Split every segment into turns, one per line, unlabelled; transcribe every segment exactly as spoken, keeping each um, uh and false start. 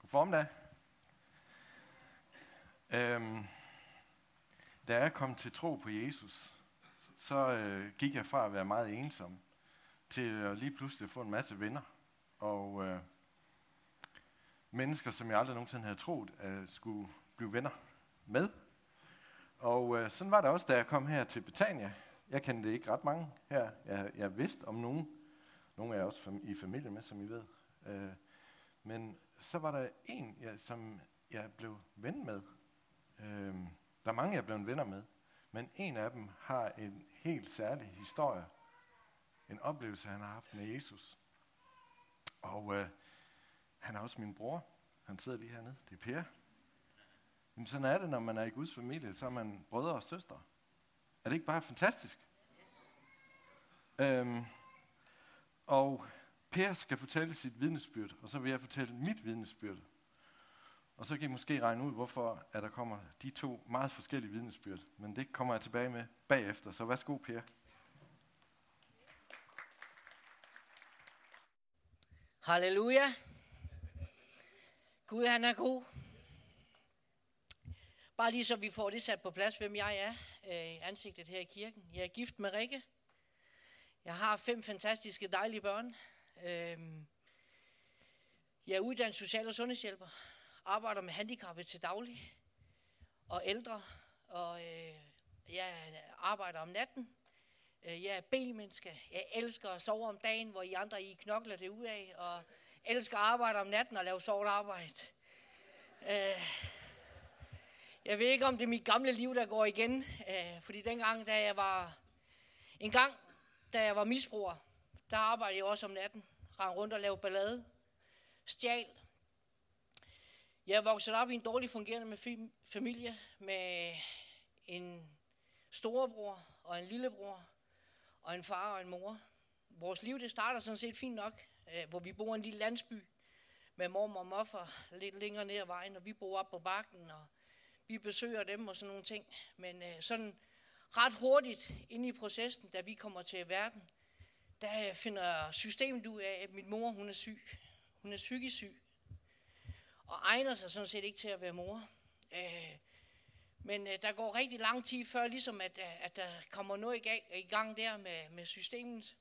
formiddag. Øhm, da jeg kom til tro på Jesus, så øh, gik jeg fra at være meget ensom, til at lige pludselig få en masse venner. Og øh, mennesker, som jeg aldrig nogensinde havde troet, øh, skulle blive venner med. Og øh, sådan var det også, da jeg kom her til Betania. Jeg kendte ikke ret mange her. Jeg, jeg vidste om nogen. Nogle er også fam- i familie med, som I ved. Øh, men så var der en, ja, som jeg blev ven med. Øh, der er mange, jeg blev venner med. Men en af dem har en helt særlig historie. En oplevelse, han har haft med Jesus. Og øh, han er også min bror. Han sidder lige hernede. Det er Per. Men sådan er det, når man er i Guds familie, så er man brødre og søstre. Er det ikke bare fantastisk? Øhm, og Per skal fortælle sit vidnesbyrd, og så vil jeg fortælle mit vidnesbyrd. Og så kan I måske regne ud, hvorfor at der kommer de to meget forskellige vidnesbyrd. Men det kommer jeg tilbage med bagefter, så værsgo Per.
Halleluja. Gud, han er god. Bare lige så vi får det sat på plads, hvem jeg er i øh, ansigtet her i kirken. Jeg er gift med Rikke. Jeg har fem fantastiske, dejlige børn. Øh, jeg er uddannet social- og sundhedshjælper. Arbejder med handicappede til daglig og ældre. Og øh, jeg arbejder om natten. Jeg er B-menneske. Jeg elsker at sove om dagen, hvor I andre I knokler det ud af. Og elsker at arbejde om natten og lave sort arbejde. Øh, jeg ved ikke, om det er mit gamle liv, der går igen. Øh, fordi dengang, da jeg var... En gang, da jeg var misbruger, der arbejdede jeg også om natten. Rende rundt og lave ballade. Stjal. Jeg voksede op i en dårligt fungerende familie med en storebror og en lillebror og en far og en mor. Vores liv, det starter sådan set fint nok, hvor vi bor i en lille landsby med mormor og morfar lidt længere ned ad vejen, og vi bor op på bakken, og vi besøger dem og sådan nogle ting. Men sådan ret hurtigt inde i processen, da vi kommer til verden, der finder systemet ud af, at min mor, hun er syg. Hun er psykisk syg. Og egner sig sådan set ikke til at være mor. Øh, men øh, der går rigtig lang tid før, ligesom at, at der kommer noget i gang, i gang der med, med systemet.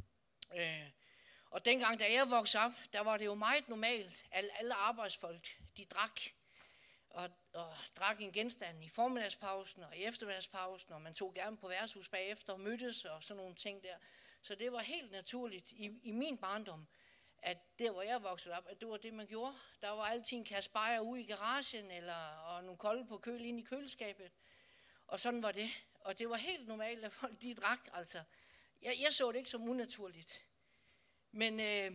Øh, og dengang, da jeg voksede op, der var det jo meget normalt, at alle arbejdsfolk, de drak. Og, og drak en genstand i formidagspausen og i eftermiddagspausen, og man tog gerne på værtshus bagefter og mødtes og sådan nogle ting der. Så det var helt naturligt i, i min barndom, at der, hvor jeg voksede op, at det var det, man gjorde. Der var altid en kasse bajer ude i garagen, eller og nogle kolde på køl ind i køleskabet. Og sådan var det. Og det var helt normalt, at folk de drak, altså. Jeg, jeg så det ikke som unaturligt. Men, øh,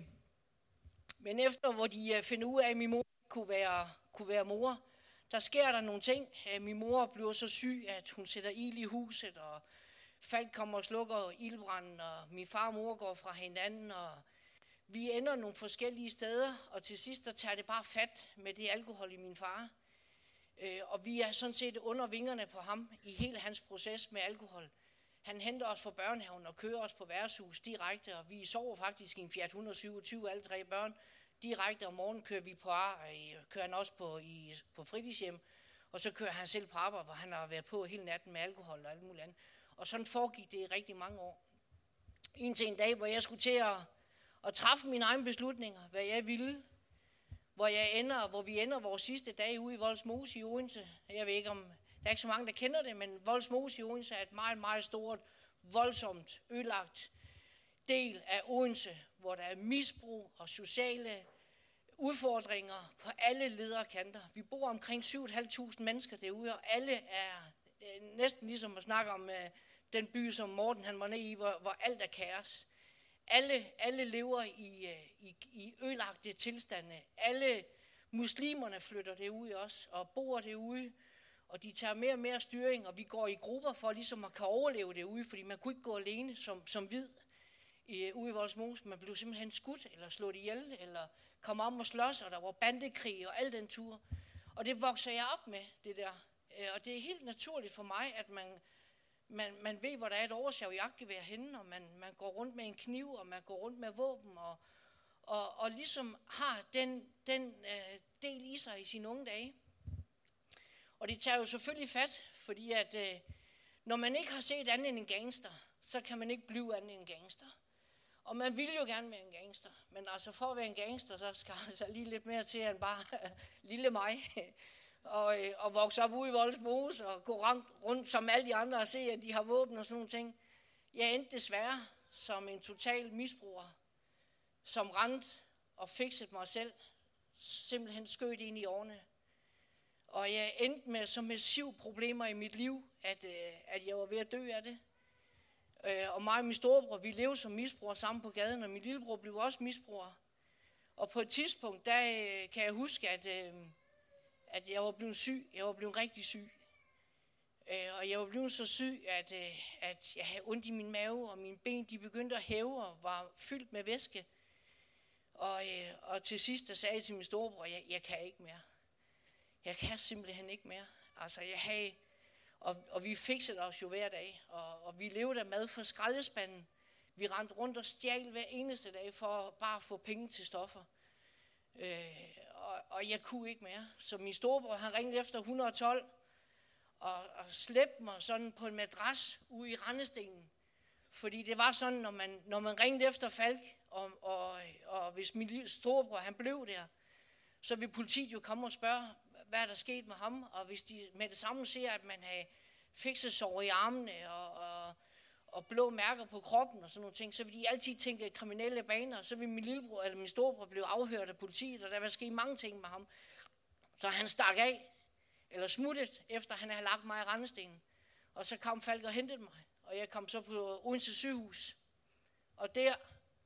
men efter, hvor de øh, finder ud af, at min mor kunne være, kunne være mor, der sker der nogle ting. Min mor bliver så syg, at hun sætter ild i huset, og Falk kommer og slukker ildbranden, og min far og mor går fra hinanden, og vi ender nogle forskellige steder, og til sidst der tager det bare fat med det alkohol i min far. Øh, og vi er sådan set under vingerne på ham i hele hans proces med alkohol. Han henter os fra børnehaven og kører os på værtshus direkte, og vi sover faktisk i en Fiat et hundrede syvogtyve, alle tre børn. Direkte om morgenen kører vi på arbejde, kører han også på, i, på fritidshjem, og så kører han selv på arbejde, hvor han har været på hele natten med alkohol og alt muligt andet. Og sådan foregik det i rigtig mange år. Indtil en dag, hvor jeg skulle til at, at træffe mine egne beslutninger, hvad jeg ville, hvor jeg ender, hvor vi ender vores sidste dag ude i Vollsmose i Odense. Jeg ved ikke om, der er ikke så mange, der kender det, men Vollsmose i Odense er et meget, meget stort, voldsomt, ødelagt del af Odense, hvor der er misbrug og sociale udfordringer på alle lederkanter. Vi bor omkring syv tusind fem hundrede mennesker derude, og alle er næsten ligesom at snakke om uh, den by, som Morten han var nede i, hvor, hvor alt er kaos. Alle, alle lever i, uh, i, i ødelagte tilstande. Alle muslimerne flytter derude også, og bor derude, og de tager mere og mere styring, og vi går i grupper for ligesom at kan overleve derude, fordi man kunne ikke gå alene som, som hvid i, ude i Vollsmose. Man blev simpelthen skudt, eller slået ihjel, eller kom om og slås, og der var bandekrig og al den tur. Og det vokser jeg op med, det der. Og det er helt naturligt for mig, at man, man, man ved, hvor der er et oversav jagtgevær henne, og man, man går rundt med en kniv, og man går rundt med våben, og, og, og ligesom har den, den, øh, del i sig i sine unge dage. Og det tager jo selvfølgelig fat, fordi at øh, når man ikke har set andet end en gangster, så kan man ikke blive andet end en gangster. Og man vil jo gerne være en gangster, men altså for at være en gangster, så skal altså lige lidt mere til end bare lille mig. og, øh, og vokse op ude i Vollsmose og gå rundt, rundt som alle de andre og se, at de har våben og sådan nogle ting. Jeg endte desværre som en total misbruger, som rendte og fikset mig selv, simpelthen skød ind i årene. Og jeg endte med så massive problemer i mit liv, at, øh, at jeg var ved at dø af det. Øh, og mig og min storebror, vi levede som misbrugere sammen på gaden, og min lillebror blev også misbruger. Og på et tidspunkt, der øh, kan jeg huske, at, øh, at jeg var blevet syg. Jeg var blevet rigtig syg. Øh, og jeg var blevet så syg, at, øh, at jeg havde ondt i min mave, og mine ben de begyndte at hæve og var fyldt med væske. Og, øh, og til sidst der sagde jeg til min storebror, jeg, jeg kan ikke mere. Jeg kan simpelthen ikke mere. Altså, jeg havde, og, og vi fiksede os jo hver dag, og, og vi levede af mad fra skraldespanden. Vi rendte rundt og stjal hver eneste dag for bare at få penge til stoffer. Øh, og, og jeg kunne ikke mere. Så min storebror, han ringede efter et hundrede og tolv, og, og slæbte mig sådan på en madras ude i Randestenen. Fordi det var sådan, når man, når man ringede efter Falk, og, og, og hvis min storebror, han blev der, så vil politiet jo komme og spørge, hvad er der sket med ham, og hvis de med det samme ser, at man har fikset sår i armene og, og, og blå mærker på kroppen og sådan nogle ting, så vil de altid tænke kriminelle baner, og så vil min lillebror eller min storebror blive afhørt af politiet, og der vil ske mange ting med ham. Så han stak af, eller smuttet, efter han havde lagt mig i Randestenen, og så kom Falk og hentede mig, og jeg kom så på Odense sygehus, og der,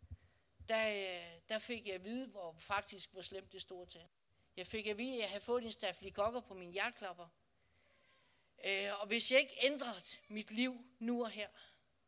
der, der fik jeg at vide, hvor faktisk hvor slemt det stod til. Jeg fik at vide, at jeg havde fået en stafylokokker på mine hjerteklapper. Øh, og hvis jeg ikke ændrede mit liv nu og her,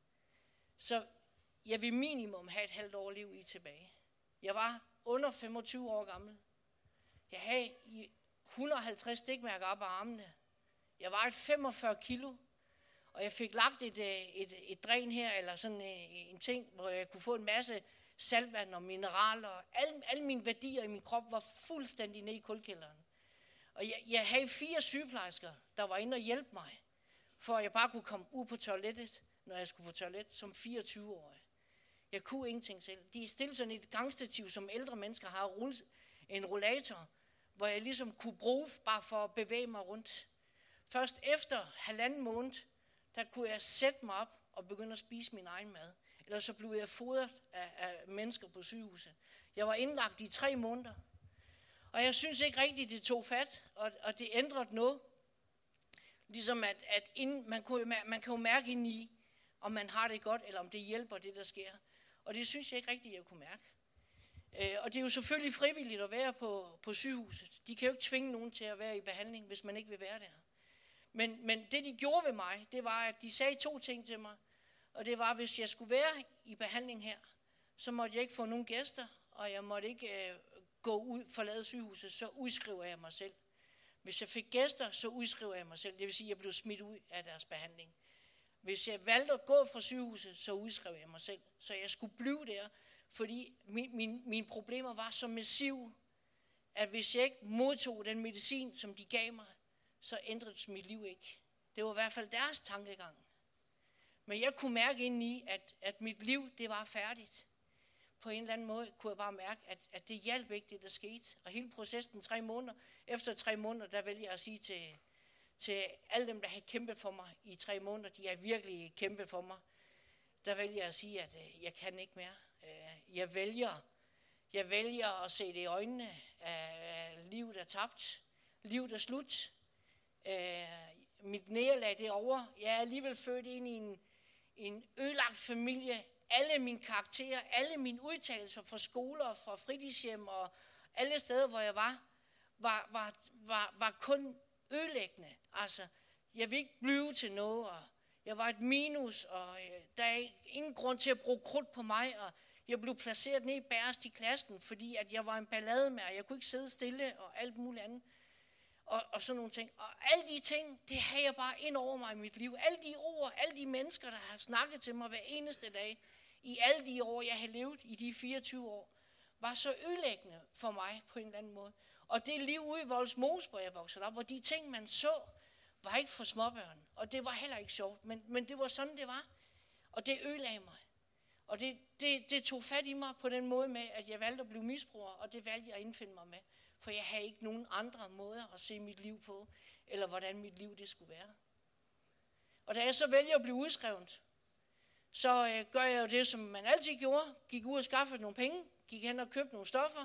så jeg vil minimum have et halvt år liv i tilbage. Jeg var under femogtyve år gammel. Jeg havde et hundrede og halvtreds stikmærker op ad armene. Jeg var et femogfyrre kilo, og jeg fik lagt et, et, et dræn her, eller sådan en, en ting, hvor jeg kunne få en masse saltvand og mineraler, og alle, alle mine værdier i min krop var fuldstændig nede i kulkælderen. Og jeg, jeg havde fire sygeplejersker, der var inde og hjælpe mig, for at jeg bare kunne komme ud på toilettet, når jeg skulle på toilet, som fireogtyve-årig. Jeg kunne ingenting selv. De stillede sådan et gangstativ, som ældre mennesker har, en rollator, hvor jeg ligesom kunne bruge bare for at bevæge mig rundt. Først efter halvanden måned, der kunne jeg sætte mig op og begynde at spise min egen mad. Ellers så blev jeg fodret af, af mennesker på sygehuset. Jeg var indlagt i tre måneder. Og jeg synes ikke rigtigt, det tog fat, og, og det ændrede noget. Ligesom at, at ind, man, kunne, man kan jo mærke ind i, om man har det godt, eller om det hjælper det, der sker. Og det synes jeg ikke rigtigt, jeg kunne mærke. Øh, og det er jo selvfølgelig frivilligt at være på, på sygehuset. De kan jo ikke tvinge nogen til at være i behandling, hvis man ikke vil være der. Men, men det, de gjorde ved mig, det var, at de sagde to ting til mig. Og det var, at hvis jeg skulle være i behandling her, så måtte jeg ikke få nogen gæster, og jeg måtte ikke øh, gå ud, forlade sygehuset, så udskriver jeg mig selv. Hvis jeg fik gæster, så udskriver jeg mig selv. Det vil sige, at jeg blev smidt ud af deres behandling. Hvis jeg valgte at gå fra sygehuset, så udskrev jeg mig selv. Så jeg skulle blive der, fordi min, min, mine problemer var så massive, at hvis jeg ikke modtog den medicin, som de gav mig, så ændrede mit liv ikke. Det var i hvert fald deres tankegang. Men jeg kunne mærke indeni, at, at mit liv, det var færdigt. På en eller anden måde kunne jeg bare mærke, at, at det hjalp ikke, det der skete. Og hele processen, tre måneder, efter tre måneder, der vælger jeg at sige til, til alle dem, der har kæmpet for mig i tre måneder, de har virkelig kæmpet for mig, der vælger jeg at sige, at øh, jeg kan ikke mere. Øh, jeg vælger, jeg vælger at se det i øjnene, at øh, livet er tabt, livet er slut. Øh, mit nederlag det er over. Jeg er alligevel født ind i en, en ødelagt familie. Alle mine karakterer, alle mine udtalelser fra skoler, fra fritidshjem og alle steder, hvor jeg var, var, var, var, var kun ødelæggende. Altså, jeg vil ikke blive til noget, og jeg var et minus, og øh, der er ingen grund til at bruge krudt på mig, og jeg blev placeret ned bagerst i klassen, fordi at jeg var en ballademager. Jeg kunne ikke sidde stille og alt muligt andet. Og, og sådan nogle ting. Og alle de ting, det har jeg bare ind over mig i mit liv. Alle de ord, alle de mennesker, der har snakket til mig hver eneste dag, i alle de år, jeg har levet, i de fireogtyve år, var så ødelæggende for mig på en eller anden måde. Og det liv ude i Vollsmose, hvor jeg voksede op, og de ting, man så, var ikke for småbørn. Og det var heller ikke sjovt, men, men det var sådan, det var. Og det ødelagde mig. Og det, det, det tog fat i mig på den måde med, at jeg valgte at blive misbruger, og det valgte jeg at indfinde mig med. For jeg havde ikke nogen andre måder at se mit liv på, eller hvordan mit liv det skulle være. Og da jeg så vælger at blive udskrevet, så øh, gør jeg jo det, som man altid gjorde. Gik ud og skaffede nogle penge, gik hen og købte nogle stoffer,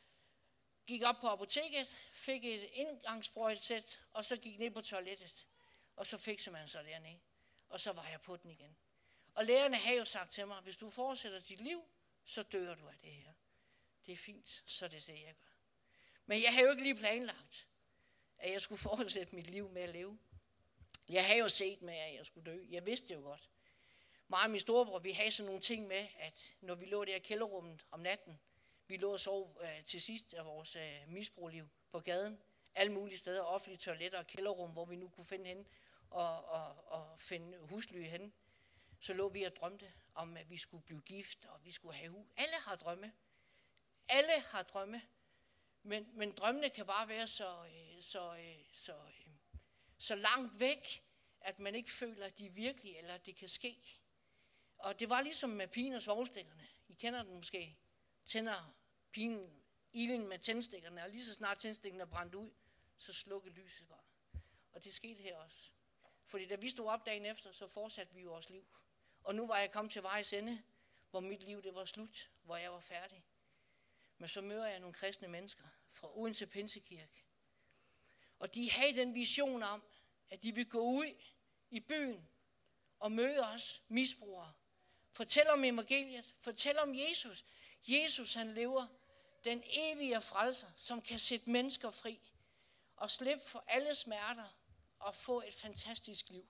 gik op på apoteket, fik et indgangssprøjtsæt, og så gik ned på toilettet. Og så fik man så dernede. Og så var jeg på den igen. Og lærerne havde jo sagt til mig, hvis du fortsætter dit liv, så dør du af det her. Det er fint, så det er det, jeg gør. Men jeg havde jo ikke lige planlagt, at jeg skulle fortsætte mit liv med at leve. Jeg havde jo set med, at jeg skulle dø. Jeg vidste det jo godt. Mig og min storebror, vi havde sådan nogle ting med, at når vi lå der i kælderrummet om natten, vi lå og sov øh, til sidst af vores øh, misbrugliv på gaden, alle mulige steder, offentlige toiletter og kælderrum, hvor vi nu kunne finde hen og, og, og finde husly hen. Så lå vi og drømte om, at vi skulle blive gift, og vi skulle have hus. Alle har drømme. Alle har drømme. Men, men drømmene kan bare være så, øh, så, øh, så, øh, så langt væk, at man ikke føler, at de er virkelige, eller at det kan ske. Og det var ligesom med pigen og svovlstikkerne. I kender den måske. Tænder pigen ilden med tændstikkerne, og lige så snart tændstikkerne er brændt ud, så slukker lyset bare. Og det skete her også. Fordi da vi stod op dagen efter, så fortsatte vi vores liv. Og nu var jeg kommet til vejs ende, hvor mit liv det var slut, hvor jeg var færdig. Men så møder jeg nogle kristne mennesker fra Odense Pinsekirke. Og de havde den vision om, at de vil gå ud i byen og møde os misbrugere. Fortæl om evangeliet, fortæl om Jesus. Jesus han lever, den evige frelser, som kan sætte mennesker fri og slippe for alle smerter og få et fantastisk liv.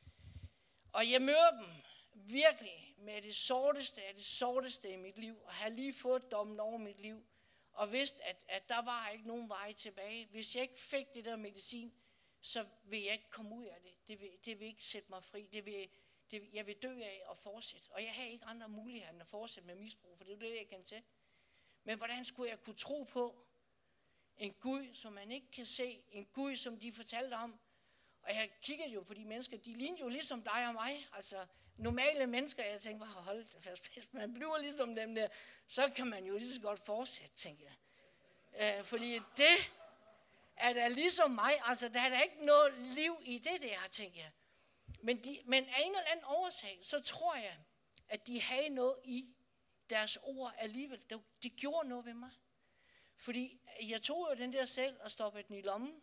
Og jeg møder dem virkelig med det sorteste af det sorteste i mit liv, og har lige fået dommen over mit liv, og vidst, at, at der var ikke nogen vej tilbage. Hvis jeg ikke fik det der medicin, så vil jeg ikke komme ud af det. Det vil, det vil ikke sætte mig fri. Det vil, det, jeg vil dø af at fortsætte. Og jeg har ikke andre muligheder end at fortsætte med misbrug, for det er jo det, jeg kan til. Men hvordan skulle jeg kunne tro på en Gud, som man ikke kan se, en Gud, som de fortalte om? Og jeg kiggede jo på de mennesker, de lignede jo ligesom dig og mig, altså normale mennesker. Jeg tænkte bare, hold det fast, hvis man bliver ligesom dem der, så kan man jo lige så godt fortsætte, tænker jeg. Øh, fordi det er da ligesom mig, altså der er der ikke noget liv i det der, tænker jeg. Men, de, men af en eller anden årsag, så tror jeg, at de havde noget i deres ord alligevel. Det, det gjorde noget ved mig. Fordi jeg tog jo den der selv og stoppede den i lommen.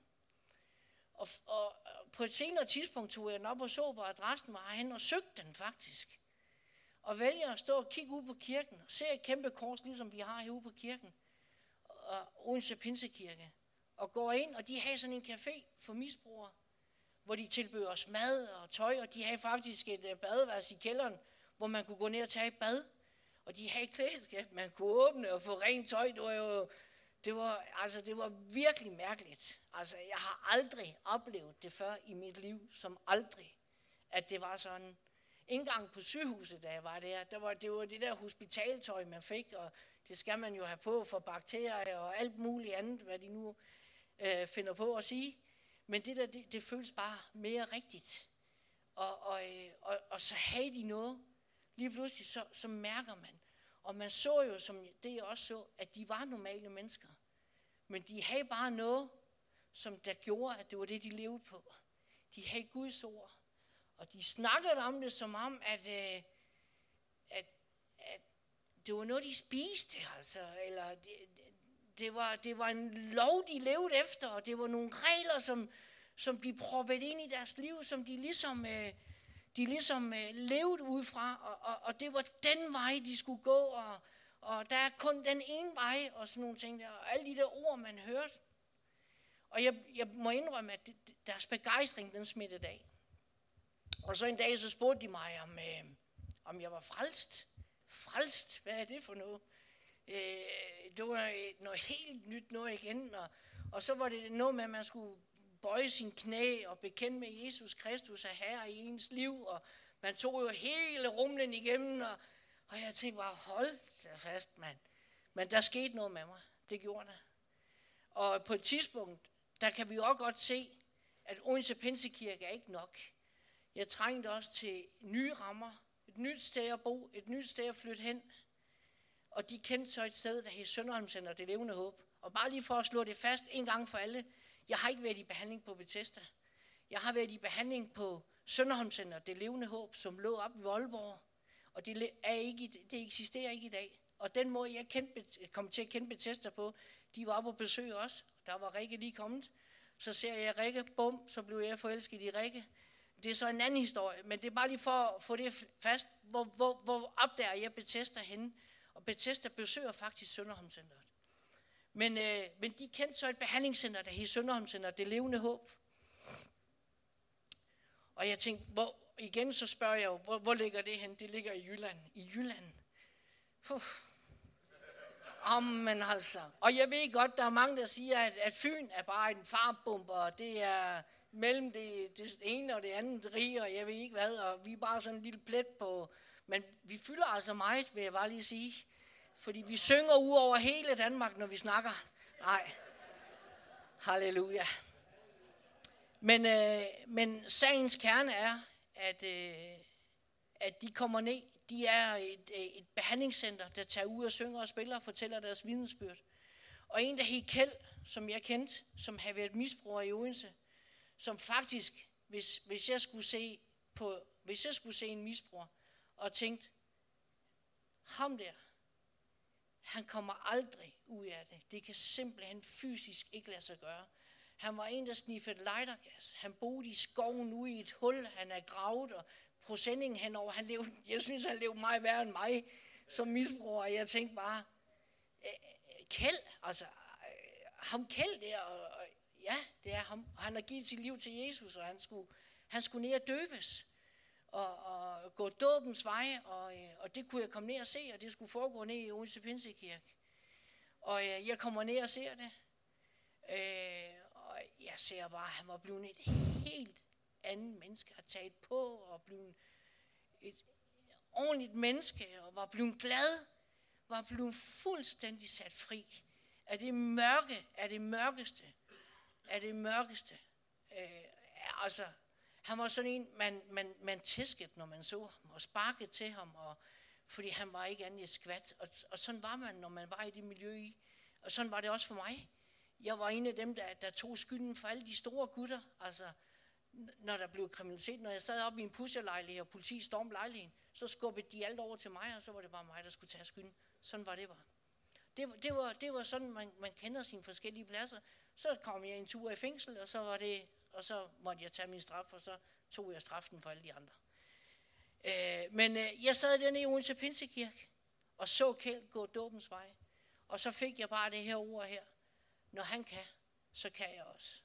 Og, og på et senere tidspunkt tog jeg den op og så, hvor adressen var hen og søgte den faktisk. Og vælger at stå og kigge ud på kirken og se et kæmpe kors, ligesom vi har herude på kirken. Og Odense Pinsekirke. Og går ind, og de havde sådan en café for misbrugere, hvor de tilbød os mad og tøj, og de havde faktisk et badeværelse i kælderen, hvor man kunne gå ned og tage et bad. Og de havde klædeskab, man kunne åbne og få rent tøj. Det var jo, det var, altså, det var virkelig mærkeligt. Altså, jeg har aldrig oplevet det før i mit liv, som aldrig, at det var sådan. Ikke engang på sygehuset, da jeg var der, der var, det var det der hospitaltøj, man fik, og det skal man jo have på for bakterier og alt muligt andet, hvad de nu øh, finder på at sige. Men det der, det, det føles bare mere rigtigt. Og, og, og, og så havde de noget. Lige pludselig, så, så mærker man. Og man så jo, som det jeg også så, at de var normale mennesker. Men de havde bare noget, som der gjorde, at det var det, de levede på. De havde Guds ord. Og de snakkede om det som om, at, øh, at, at det var noget, de spiste. Altså. Eller det, det, var, det var en lov, de levede efter. Og det var nogle regler, som, som de proppede ind i deres liv, som de ligesom... Øh, De ligesom øh, levede udefra, og, og, og det var den vej, de skulle gå, og, og der er kun den ene vej, og sådan nogle ting der, og alle de der ord, man hørte. Og jeg, jeg må indrømme, at det, deres begejstring, den smittede af. Og så en dag, så spurgte de mig, om, øh, om jeg var frelst. Frelst? Hvad er det for noget? Øh, det var noget helt nyt noget igen, og, og så var det noget med, at man skulle bøje sin knæ og bekende med Jesus Kristus er herre i ens liv, og man tog jo hele rumlen igennem, og, og jeg tænkte bare, hold da fast, mand. Men der skete noget med mig. Det gjorde der. Og på et tidspunkt, der kan vi også godt se, at Odense Pinsekirke er ikke nok. Jeg trængte også til nye rammer, et nyt sted at bo, et nyt sted at flytte hen. Og de kendte så et sted, der hed Sønderholm Center, Det Levende Håb. Og bare lige for at slå det fast en gang for alle, jeg har ikke været i behandling på Bethesda. Jeg har været i behandling på Sønderholm Center, Det Levende Håb, som lå op i Aalborg. Og det, er ikke, det eksisterer ikke i dag. Og den måde, jeg kendte, kom til at kende Bethesda på, de var på besøg også. Der var Rikke lige kommet. Så ser jeg Rikke, bum, så blev jeg forelsket i Rikke. Det er så en anden historie, men det er bare lige for at få det fast. Hvor, hvor, hvor opdager jeg Bethesda henne? Og Bethesda besøger faktisk Sønderholm Centeret. Men, øh, men de kendte så et behandlingscenter, der hed Sønderholm Center, Det Levende Håb. Og jeg tænkte, hvor, igen så spørger jeg jo, hvor, hvor ligger det hen? Det ligger i Jylland. I Jylland. Puh. Jamen altså. Og jeg ved godt, der er mange, der siger, at, at Fyn er bare en farbomber, og det er mellem det, det ene og det andet rige, og jeg ved ikke hvad, og vi er bare sådan en lille plet på. Men vi fylder altså meget, vil jeg bare lige sige. Fordi vi synger ud over hele Danmark, når vi snakker. Nej. Halleluja. Men, øh, men sagens kerne er, at, øh, at de kommer ned. De er et, et behandlingscenter, der tager ud og synger og spiller og fortæller deres vidensbyrd. Og en, der hed Kjeld, som jeg kendte, som havde været misbruger i Odense, som faktisk, hvis, hvis, jeg skulle se på, hvis jeg skulle se en misbruger, og tænkte, ham der, han kommer aldrig ud af det. Det kan simpelthen fysisk ikke lade sig gøre. Han var en, der sniffede lightergas. Han boede i skoven ude i et hul, han er gravet, og på sendingen henover, han levede, jeg synes, han levede meget værre end mig som misbruger. Jeg tænkte bare, Kjeld, altså, ham Kjeld der, og, og, ja, det er ham. Han har givet sit liv til Jesus, og han skulle, han skulle ned og døbes, og, og gå dåbens vej, og, og det kunne jeg komme ned og se, og det skulle foregå ned i Odense Pinsekirke. Og jeg kommer ned og ser det, øh, og jeg ser bare, at han var blevet et helt andet menneske, har taget på, og blevet et ordentligt menneske, og var blevet glad, var blevet fuldstændig sat fri af det mørke, af det mørkeste, af det mørkeste. Øh, altså, han var sådan en, man, man, man tæskede, når man så ham, og sparkede til ham, og, fordi han var ikke andet et skvat. Og, og sådan var man, når man var i det miljø i. Og sådan var det også for mig. Jeg var en af dem, der, der tog skylden for alle de store gutter. Altså, når der blev kriminalitet, når jeg sad oppe i en pusherlejlighed, og politiet stormede lejligheden, så skubbede de alt over til mig, og så var det bare mig, der skulle tage skylden. Sådan var det bare. Det, det, var, det var sådan, man, man kender sine forskellige pladser. Så kom jeg en tur i fængsel, og så var det, og så måtte jeg tage min straf, og så tog jeg straffen for alle de andre. Øh, men øh, jeg sad dernede i Odense Pinsekirke, og så Kjeld gå dåbens vej. Og så fik jeg bare det her ord her. Når han kan, så kan jeg også.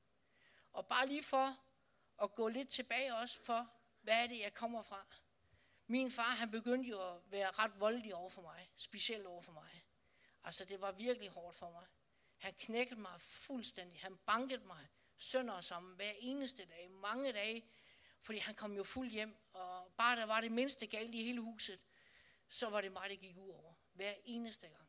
Og bare lige for at gå lidt tilbage også for, hvad er det, jeg kommer fra. Min far, han begyndte jo at være ret voldelig over for mig, specielt over for mig. Altså, det var virkelig hårdt for mig. Han knækkede mig fuldstændig. Han bankede mig sønder og sammen hver eneste dag, mange dage, fordi han kom jo fuld hjem, og bare der var det mindste galt i hele huset, så var det mig, der gik ud over. Hver eneste gang.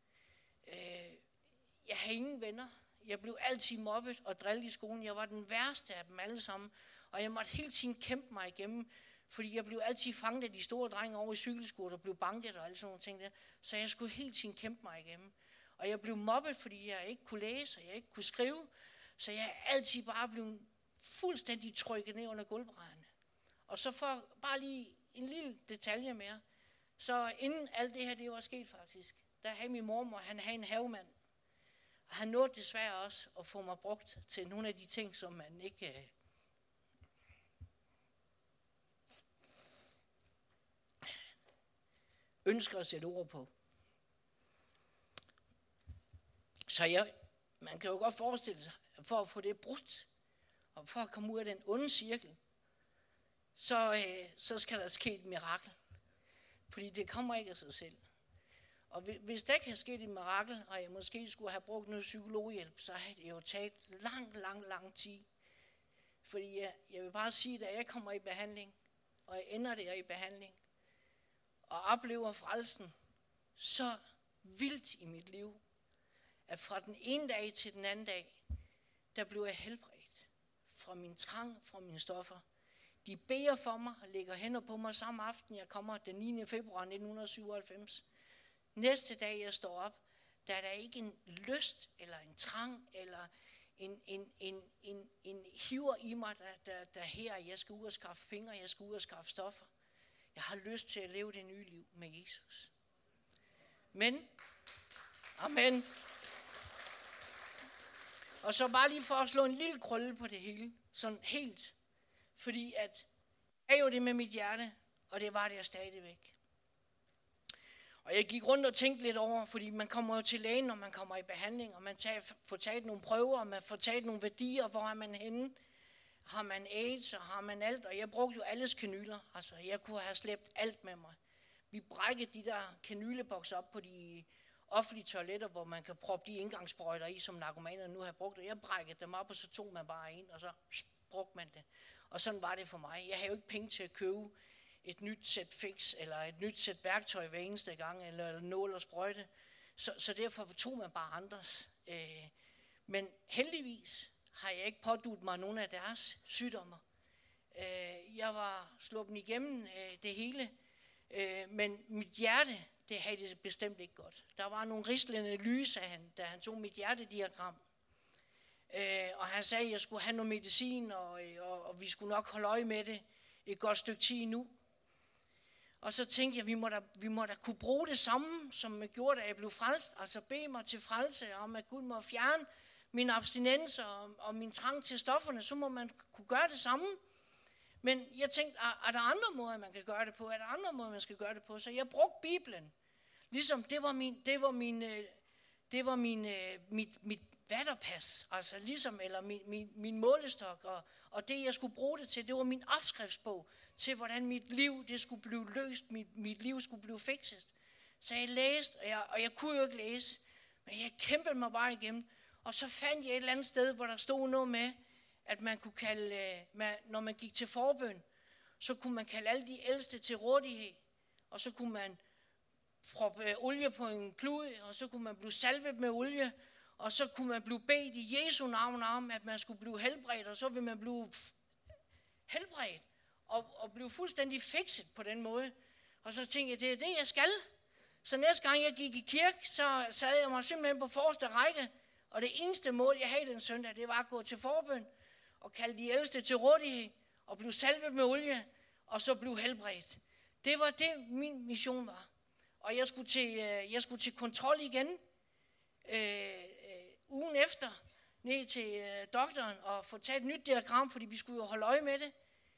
Øh, jeg havde ingen venner. Jeg blev altid mobbet og drillet i skolen. Jeg var den værste af dem alle sammen, og jeg måtte hele tiden kæmpe mig igennem, fordi jeg blev altid fanget af de store drenge over i cykelskurt og blev banket og alle sådan nogle ting der. Så jeg skulle hele tiden kæmpe mig igennem. Og jeg blev mobbet, fordi jeg ikke kunne læse, og jeg ikke kunne skrive. Så jeg er altid bare blevet fuldstændig trykket ned under gulvbrædderne. Og så for bare lige en lille detalje mere. Så inden alt det her, det var sket faktisk, der havde min mormor, han havde en havemand. Og han nåede desværre også at få mig brugt til nogle af de ting, som man ikke øh, ønsker at sætte ord på. Så jeg, man kan jo godt forestille sig, at for at få det brudt, og for at komme ud af den onde cirkel, så, øh, så skal der ske et mirakel. Fordi det kommer ikke af sig selv. Og hvis der ikke havde sket et mirakel, og jeg måske skulle have brugt noget psykologhjælp, så havde det jo taget lang, lang, lang tid. Fordi jeg, jeg vil bare sige, at jeg kommer i behandling, og jeg ender der i behandling, og oplever frelsen så vildt i mit liv, at fra den ene dag til den anden dag, der blev jeg helbredt fra min trang, fra mine stoffer. De beder for mig og lægger hænder på mig samme aften, jeg kommer den niende februar nitten syvoghalvfems. Næste dag, jeg står op, der er der ikke en lyst, eller en trang, eller en, en, en, en, en hiver i mig, der, der, der her, jeg skal ud og skaffe penge, jeg skal ud og skaffe stoffer. Jeg har lyst til at leve det nye liv med Jesus. Men, amen. Og så bare lige for at slå en lille krølle på det hele, sådan helt. Fordi at, jeg er jo det med mit hjerte, og det var det jeg stadigvæk. Og jeg gik rundt og tænkte lidt over, fordi man kommer jo til lægen, når man kommer i behandling, og man tager, får taget nogle prøver, og man får taget nogle værdier, hvor er man henne. Har man AIDS, og har man alt, og jeg brugte jo alles kanyler. Altså, jeg kunne have slæbt alt med mig. Vi brækkede de der kanylebokser op på de offentlige toiletter, hvor man kan proppe de indgangssprøjter i, som narkomanerne nu har brugt. Og jeg brækkede dem op, og så tog man bare en, og så brugte man det. Og sådan var det for mig. Jeg havde jo ikke penge til at købe et nyt sæt fix, eller et nyt sæt værktøj hver eneste gang, eller, eller nål og sprøjte. Så, så derfor tog man bare andres. Øh, men heldigvis har jeg ikke pådudt mig nogle af deres sygdommer. Øh, jeg var sluppet igennem øh, det hele, øh, men mit hjerte, det havde det bestemt ikke godt. Der var nogle rislende lys af han, da han tog mit hjertediagram. Øh, og han sagde, at jeg skulle have noget medicin, og, og, og vi skulle nok holde øje med det et godt stykke tid nu. Og så tænkte jeg, at vi må, da, vi må da kunne bruge det samme, som jeg gjorde, da jeg blev frelst. Altså bede mig til frelse, om at Gud må fjerne min abstinens og, og min trang til stofferne, så må man kunne gøre det samme. Men jeg tænkte, er, er der andre måder, man kan gøre det på? Er der andre måder, man skal gøre det på? Så jeg brugte Bibelen. Ligesom det var min, det var min, det var min, mit, mit vatterpas, altså ligesom, eller min, min, min målestok, og, og det, jeg skulle bruge det til, det var min opskriftsbog til, hvordan mit liv, det skulle blive løst, mit, mit liv skulle blive fikset. Så jeg læste, og jeg, og jeg kunne jo ikke læse, men jeg kæmpede mig bare igennem, og så fandt jeg et eller andet sted, hvor der stod noget med, at man kunne kalde, når man gik til forbøn, så kunne man kalde alle de ældste til rådighed, og så kunne man proppe olie på en klude, og så kunne man blive salvet med olie, og så kunne man blive bedt i Jesu navn om, at man skulle blive helbredt, og så vil man blive helbredt, og, og blive fuldstændig fikset på den måde. Og så tænkte jeg, det er det, jeg skal. Så næste gang jeg gik i kirke, så sad jeg mig simpelthen på forreste række, og det eneste mål, jeg havde den søndag, det var at gå til forbøn, og kalde de ældste til rådighed, og blive salvet med olie, og så blive helbredt. Det var det, min mission var. Og jeg skulle til, jeg skulle til kontrol igen, øh, ugen efter, ned til øh, doktoren, og få taget et nyt diagram, fordi vi skulle jo holde øje med det.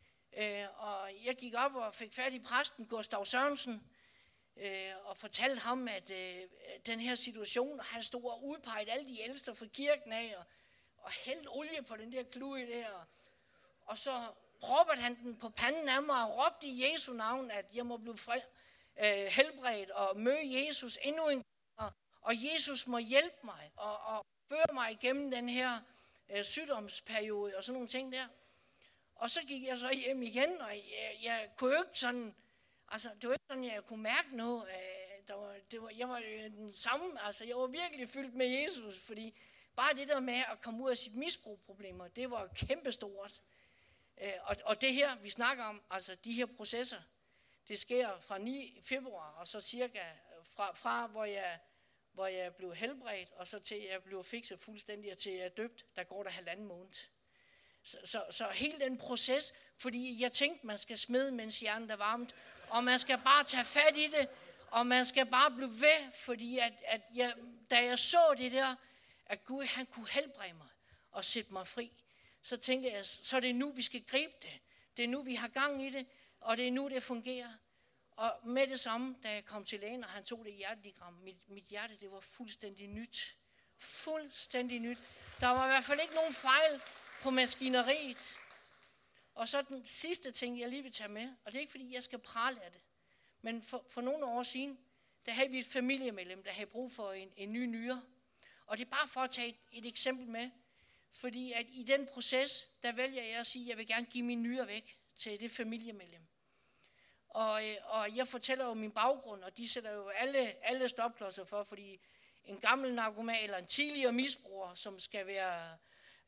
Øh, og jeg gik op og fik fat i præsten, Gustav Sørensen, øh, og fortalte ham, at øh, den her situation, han stod og udpegede alle de ældste fra kirken af, og, og hældte olie på den der klude der, og, og så proppede han den på panden af mig, og råbte i Jesu navn, at jeg må blive fri, øh, helbredt, og møde Jesus endnu en gang, og, og Jesus må hjælpe mig, og, og føre mig igennem den her øh, sygdomsperiode, og sådan nogle ting der. Og så gik jeg så hjem igen, og jeg, jeg kunne jo ikke sådan, altså det var ikke sådan, jeg kunne mærke noget. Øh, der var, det var, jeg var den samme, altså jeg var virkelig fyldt med Jesus, fordi bare det der med at komme ud af sit misbrugproblemer, det var kæmpestort. Øh, og, og det her, vi snakker om, altså de her processer, det sker fra niende februar, og så cirka fra, fra hvor jeg hvor jeg blev helbredt, og så til jeg blev fikset fuldstændig, og til jeg er døbt, der går der halvanden måned. Så, så, så hele den proces, fordi jeg tænkte, man skal smide, mens hjernen er varmt, og man skal bare tage fat i det, og man skal bare blive ved, fordi at, at jeg, da jeg så det der, at Gud han kunne helbrede mig og sætte mig fri, så tænkte jeg, så er det nu, vi skal gribe det. Det er nu, vi har gang i det, og det er nu, det fungerer. Og med det samme, da jeg kom til lægen, og han tog det hjertediagram, mit, mit hjerte, det var fuldstændig nyt. Fuldstændig nyt. Der var i hvert fald ikke nogen fejl på maskineriet. Og så den sidste ting, jeg lige vil tage med, og det er ikke fordi, jeg skal prale af det, men for, for nogle år siden, der havde vi et familiemedlem, der havde brug for en, en ny nyre. Og det er bare for at tage et, et eksempel med, fordi at i den proces, der vælger jeg at sige, at jeg vil gerne give min nyre væk til det familiemedlem. Og, og jeg fortæller jo min baggrund, og de sætter jo alle, alle stopklodser for, fordi en gammel narkoman eller en tidligere misbruger, som skal være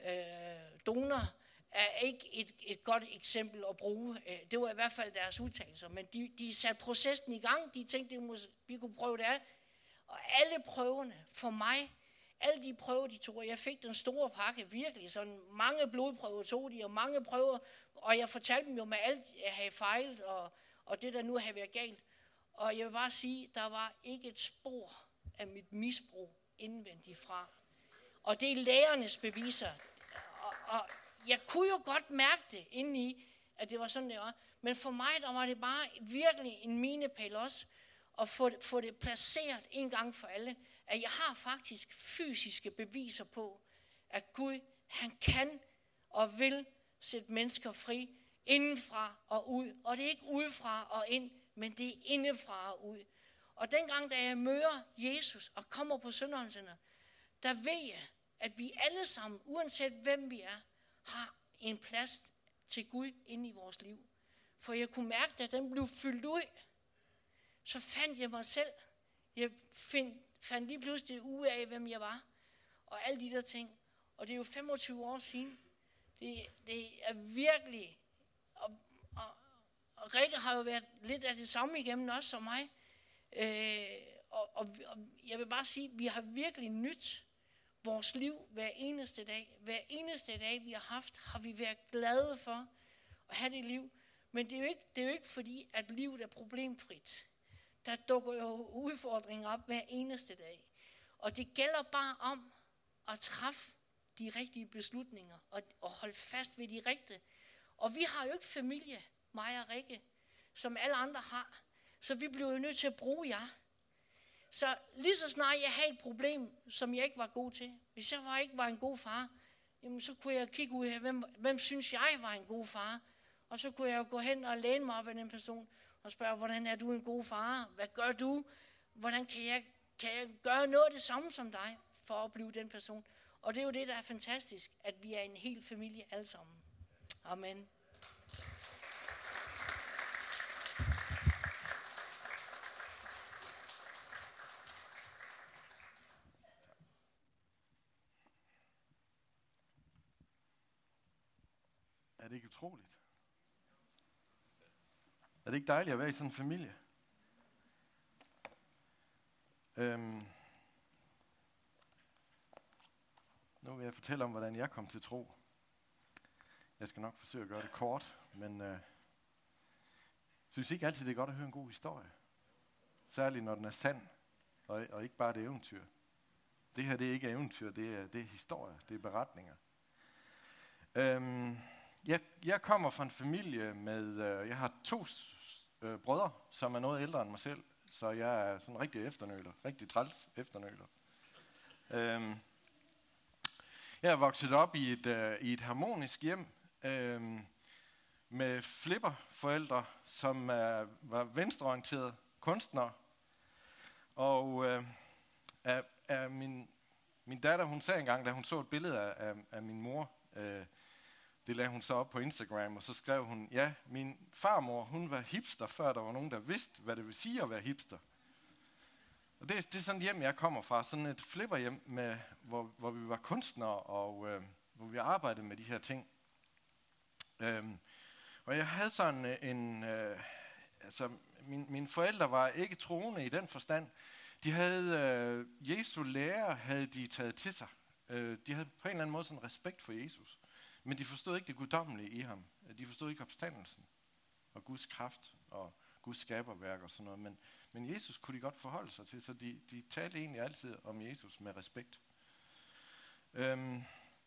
øh, donor, er ikke et, et godt eksempel at bruge. Det var i hvert fald deres udtalelser, men de, de satte processen i gang. De tænkte, at vi kunne prøve det af. Og alle prøverne for mig, alle de prøver, de tog, jeg fik den store pakke, virkelig. Sådan mange blodprøver tog de, og mange prøver, og jeg fortalte dem jo med alt, jeg havde fejlet, og, og det, der nu havde været galt. Og jeg vil bare sige, der var ikke et spor af mit misbrug indvendigt fra. Og det er lægernes beviser. Og, og jeg kunne jo godt mærke det indeni, at det var sådan, det var. Men for mig, der var det bare virkelig en milepæl også, at få det, få det placeret en gang for alle, at jeg har faktisk fysiske beviser på, at Gud, han kan og vil sætte mennesker fri indenfra og ud. Og det er ikke udefra og ind, men det er indefra og ud. Og dengang, da jeg møder Jesus og kommer på Sønderholmscenter, der ved jeg, at vi alle sammen, uanset hvem vi er, har en plads til Gud inde i vores liv. For jeg kunne mærke, at den blev fyldt ud, så fandt jeg mig selv. Jeg find, fandt lige pludselig ud af, hvem jeg var, og alle de der ting. Og det er jo femogtyve år siden. Det, det er virkelig, og, og, og Rikke har jo været lidt af det samme igennem også som mig. Øh, og, og, og jeg vil bare sige, at vi har virkelig nyt vores liv hver eneste dag. Hver eneste dag, vi har haft, har vi været glade for at have det liv. Men det er jo ikke, det er jo ikke fordi, at livet er problemfrit. Der dukker jo udfordringer op hver eneste dag. Og det gælder bare om at træffe de rigtige beslutninger og, og holde fast ved de rigtige. Og vi har jo ikke familie, mig og Rikke, som alle andre har. Så vi bliver jo nødt til at bruge jer. Så lige så snart jeg havde et problem, som jeg ikke var god til, hvis jeg var, ikke var en god far, jamen så kunne jeg kigge ud her, hvem, hvem synes jeg var en god far? Og så kunne jeg jo gå hen og læne mig op af den person og spørge, hvordan er du en god far? Hvad gør du? Hvordan kan jeg, kan jeg gøre noget af det samme som dig, for at blive den person? Og det er jo det, der er fantastisk, at vi er en hel familie alle sammen. Amen.
Er det ikke utroligt? Er det ikke dejligt at være i sådan en familie? Øhm, nu vil jeg fortælle om, hvordan jeg kom til tro. Jeg skal nok forsøge at gøre det kort, men øh, synes ikke altid, det er godt at høre en god historie. Særligt når den er sand, og, og ikke bare et eventyr. Det her, det er ikke eventyr, det er, det er historie, det er beretninger. Øhm, jeg, jeg kommer fra en familie med, øh, jeg har to øh, brødre, som er noget ældre end mig selv, så jeg er sådan en rigtig efternøler, rigtig træls efternøler. Øhm, jeg er vokset op i et, øh, i et harmonisk hjem, øh, med flipperforældre, som øh, var venstreorienterede kunstnere. Og øh, af, af min, min datter, hun sagde engang, da hun så et billede af, af, af min mor, øh, det lagde hun så op på Instagram, og så skrev hun, ja, min farmor, hun var hipster, før der var nogen, der vidste, hvad det vil sige at være hipster. Og det, det er sådan et hjem, jeg kommer fra, sådan et flipperhjem, med, hvor, hvor vi var kunstnere, og øh, hvor vi arbejdede med de her ting. Øhm, og jeg havde sådan en, øh, altså min, mine forældre var ikke troende i den forstand. De havde, øh, Jesu lære havde de taget til sig. Øh, de havde på en eller anden måde sådan respekt for Jesus. Men de forstod ikke det guddommelige i ham. De forstod ikke opstandelsen og Guds kraft og Guds skaberværk og sådan noget. Men, men Jesus kunne de godt forholde sig til, så de, de talte egentlig altid om Jesus med respekt. Øhm,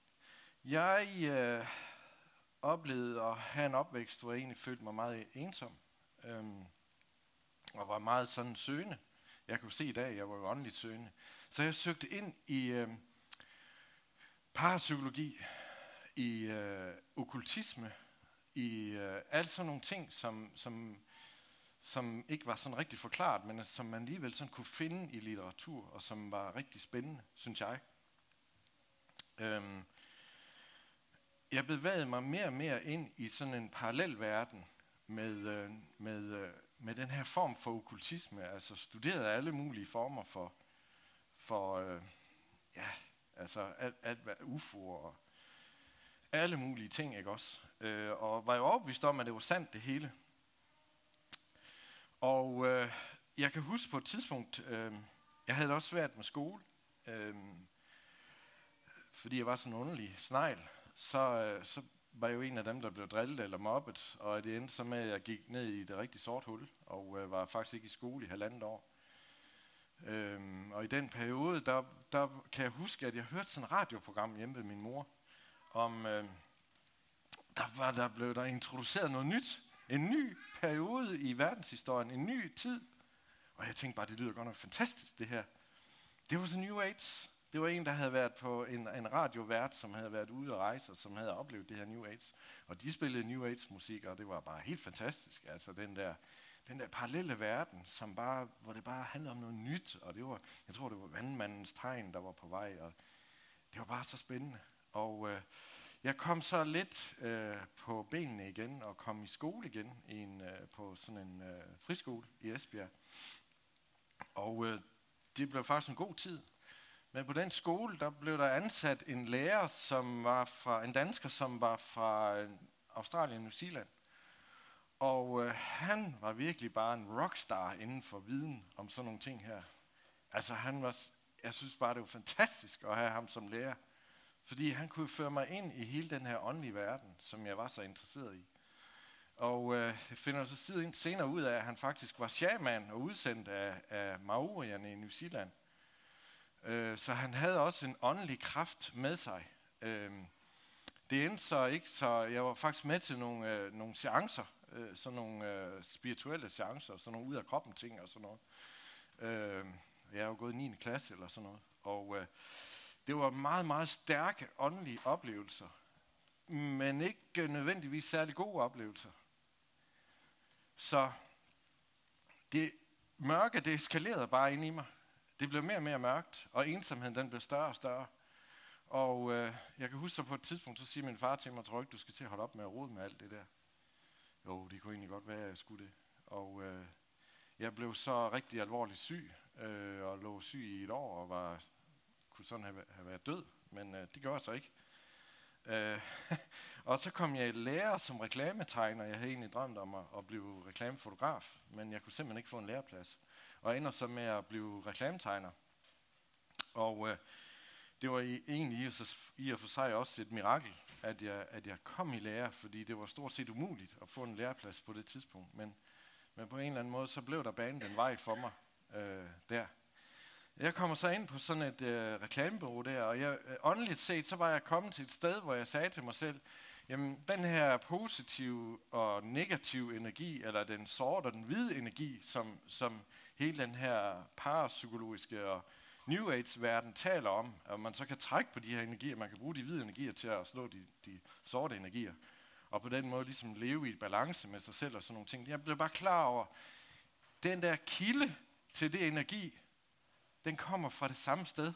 jeg øh, oplevede at have en opvækst, hvor jeg egentlig følte mig meget ensom. Øhm, og var meget sådan søgende. Jeg kunne se i dag, at jeg var jo åndeligt søgende. Så jeg søgte ind i øh, parapsykologi, i øh, okkultisme, i øh, alle sådan nogle ting, som, som, som ikke var sådan rigtig forklaret, men som man alligevel sådan kunne finde i litteratur, og som var rigtig spændende, synes jeg. Øhm, jeg bevægede mig mere og mere ind i sådan en parallel verden med, øh, med, øh, med den her form for okkultisme, altså studerede alle mulige former for, for øh, ja, altså alt, alt hvad U F O'er og alle mulige ting, ikke også? Øh, og var jo overbevist om, at det var sandt det hele. Og øh, jeg kan huske på et tidspunkt, øh, jeg havde det også svært med skole, øh, fordi jeg var sådan en underlig snegl, så, øh, så var jeg jo en af dem, der blev drillet eller mobbet, og det endte så med, at jeg gik ned i det rigtige sort hul, og øh, var faktisk ikke i skole i halvandet år. Øhm, og i den periode, der, der kan jeg huske, at jeg hørte sådan et radioprogram hjemme ved min mor, om, øh, der, var, der blev der introduceret noget nyt, en ny periode i verdenshistorien, en ny tid, og jeg tænkte bare, det lyder godt nok fantastisk, det her. Det var så New Age. Det var en, der havde været på en, en radiovært, som havde været ude at rejse, og som havde oplevet det her New Age. Og de spillede New Age-musik, og det var bare helt fantastisk. Altså den der, den der parallelle verden, som bare, hvor det bare handlede om noget nyt. Og det var, jeg tror, det var vandmandens tegn, der var på vej. Og det var bare så spændende. Og øh, jeg kom så lidt øh, på benene igen, og kom i skole igen i en, øh, på sådan en øh, friskole i Esbjerg. Og øh, det blev faktisk en god tid. Men på den skole, der blev der ansat en lærer, som var fra en dansker, som var fra Australien og New Zealand. Og øh, han var virkelig bare en rockstar inden for viden om sådan nogle ting her. Altså han var, jeg synes bare, det var fantastisk at have ham som lærer. Fordi han kunne føre mig ind i hele den her åndelige verden, som jeg var så interesseret i. Og øh, jeg finder så siden senere ud af, at han faktisk var shaman og udsendt af, af maorierne i New Zealand. Øh, så han havde også en åndelig kraft med sig. Øh, det endte så ikke, så jeg var faktisk med til nogle, øh, nogle seancer, øh, sådan nogle øh, spirituelle seancer, sådan nogle ud af kroppen ting og sådan noget. Øh, jeg er jo gået i niende klasse eller sådan noget. Og øh, det var meget, meget stærke åndelige oplevelser, men ikke nødvendigvis særlig gode oplevelser. Så det mørke, det eskalerede bare ind i mig. Det blev mere og mere mørkt, og ensomheden den blev større og større. Og øh, jeg kan huske, så på et tidspunkt, så siger min far til mig, tror ikke, du skal til at holde op med at rode med alt det der. Jo, det kunne egentlig godt være, at jeg skulle det. Og øh, jeg blev så rigtig alvorligt syg, øh, og lå syg i et år, og var, kunne sådan have, have været død, men øh, det gjorde jeg så ikke. Øh, og så kom jeg i lære som reklametegner. Jeg havde egentlig drømt om at, at blive reklamefotograf, men jeg kunne simpelthen ikke få en læreplads. Og ender så med at blive reklametegner. Og øh, det var i, egentlig i og, i og for sig også et mirakel, at jeg, at jeg kom i lære, fordi det var stort set umuligt at få en læreplads på det tidspunkt. Men, men på en eller anden måde, så blev der banet en vej for mig øh, der. Jeg kommer så ind på sådan et øh, reklamebureau der, og jeg, øh, åndeligt set, så var jeg kommet til et sted, hvor jeg sagde til mig selv, jamen, den her positive og negative energi, eller den sorte og den hvide energi, som, som hele den her parapsykologiske og New Age-verden taler om, at man så kan trække på de her energier, man kan bruge de hvide energier til at slå de, de sorte energier, og på den måde ligesom leve i et balance med sig selv og sådan nogle ting. Jeg blev bare klar over, den der kilde til det energi, den kommer fra det samme sted,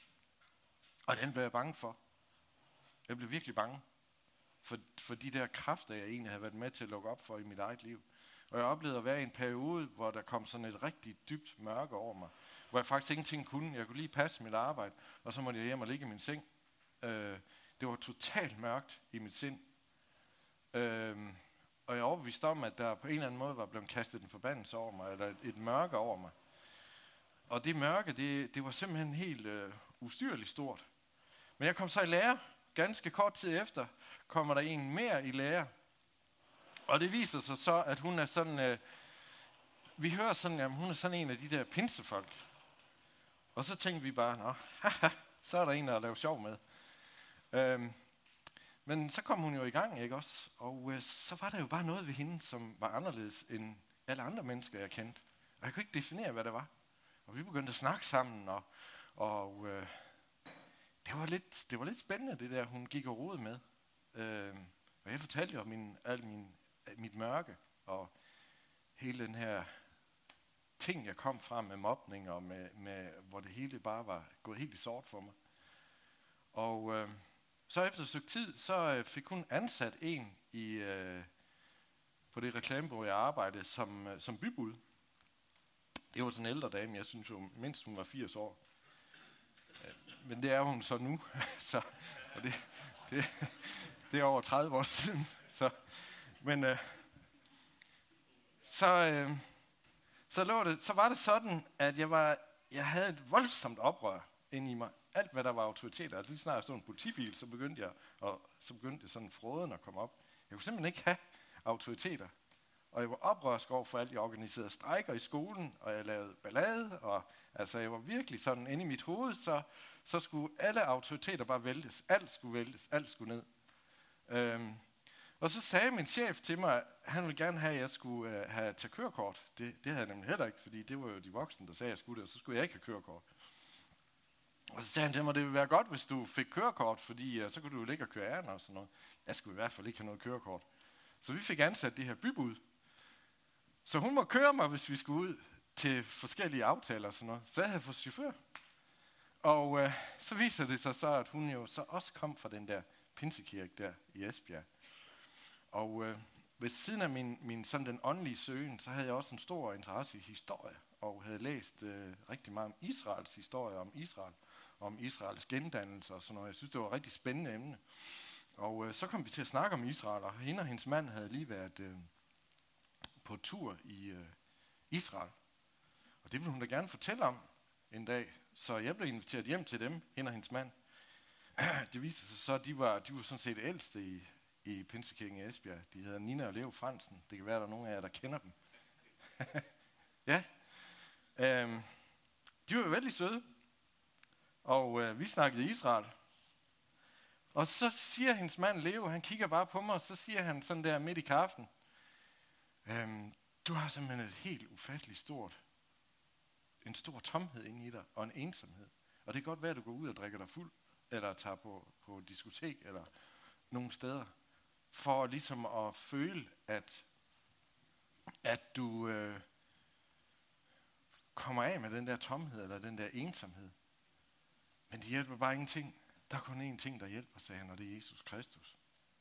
og den blev jeg bange for. Jeg blev virkelig bange. For, for de der kræfter, jeg egentlig havde været med til at lukke op for i mit eget liv. Og jeg oplevede at være i en periode, hvor der kom sådan et rigtig dybt mørke over mig. Hvor jeg faktisk ingenting kunne. Jeg kunne lige passe mit arbejde, og så måtte jeg hjem og ligge i min seng. Øh, det var totalt mørkt i mit sind. Øh, og jeg er overbevist om, at der på en eller anden måde var blevet kastet en forbandelse over mig, eller et, et mørke over mig. Og det mørke, det, det var simpelthen helt øh, ustyrligt stort. Men jeg kom så i lære. Ganske kort tid efter kommer der en mere i lære. Og det viser sig så, at hun er sådan, øh, vi hører sådan, at hun er sådan en af de der pinsefolk. Og så tænkte vi bare, nå, haha, så er der en, der laver sjov med. Øhm, men så kom hun jo i gang, ikke også? Og øh, så var der jo bare noget ved hende, som var anderledes end alle andre mennesker, jeg kendte. Og jeg kunne ikke definere, hvad det var. Og vi begyndte at snakke sammen, og, og øh, det, var lidt, det var lidt spændende, det der, hun gik og rodede med. Øh, og jeg fortalte jo om min, al min, mit mørke, og hele den her ting, jeg kom frem med mobning, og med, med, hvor det hele bare var gået helt i sort for mig. Og øh, så efter et stykke tid, så øh, fik hun ansat en i, øh, på det reklamebureau, jeg arbejdede, som, øh, som bybud. Det var sådan en ældre dame, jeg synes jo mindst hun var firs år. men det er hun så nu. så, og det, det, det er over tredive år siden. Så, men øh, så, øh, så, lå det, så var det sådan, at jeg, var, jeg havde et voldsomt oprør inde i mig. Alt, hvad der var autoriteter. Altså lige snart jeg stod en politibil, så begyndte jeg, og så begyndte sådan fråden at komme op. Jeg kunne simpelthen ikke have autoriteter. Og jeg var oprørsk over for alt. Jeg organiserede strejker i skolen, og jeg lavede ballade. Og altså, jeg var virkelig sådan inde i mit hoved, så, så skulle alle autoriteter bare væltes. Alt skulle væltes. Alt skulle ned. Øhm, og så sagde min chef til mig, at han ville gerne have, at jeg skulle øh, have tage kørekort. Det, det havde jeg nemlig heller ikke, fordi det var jo de voksne, der sagde, at jeg skulle det, og så skulle jeg ikke have kørekort. Og så sagde han til mig, at det ville være godt, hvis du fik kørekort, fordi uh, så kunne du jo ligge og køre ærner og sådan noget. Jeg skulle i hvert fald ikke have noget kørekort. Så vi fik ansat det her bybud. Så hun må køre mig, hvis vi skulle ud til forskellige aftaler og sådan noget. Så jeg havde fået chauffør. Og uh, så viser det sig så, at hun jo så også kom fra den der pinsekirke der i Esbjerg. Og uh, ved siden af min, min sådan den åndelige søgen, så havde jeg også en stor interesse i historie, og havde læst uh, rigtig meget om Israels historie, om Israel, om Israels gendannelse og sådan noget. Jeg synes, det var et rigtig spændende emne. Og uh, så kom vi til at snakke om Israel, og hende og hendes mand havde lige været uh, på tur i uh, Israel. Og det ville hun da gerne fortælle om en dag, så jeg blev inviteret hjem til dem, hende og hendes mand. Det viste sig så, at de var, de var sådan set ældste i, i Pinsekirken i Esbjerg. De hedder Nina og Leo Fransen. Det kan være, at der er nogen af jer, der kender dem. Ja. Øhm, de var vældig søde. Og øh, vi snakkede Israel. Og så siger hendes mand Leo, han kigger bare på mig, og så siger han sådan der midt i kaffen, øhm, du har simpelthen et helt ufatteligt stort, en stor tomhed inde i dig, og en ensomhed. Og det kan godt være, at du går ud og drikker dig fuld, eller tager på, på diskotek, eller nogle steder, for ligesom at føle, at, at du øh, kommer af med den der tomhed, eller den der ensomhed. Men det hjælper bare ingenting. Der er kun én ting, der hjælper, sagde han, og det er Jesus Kristus.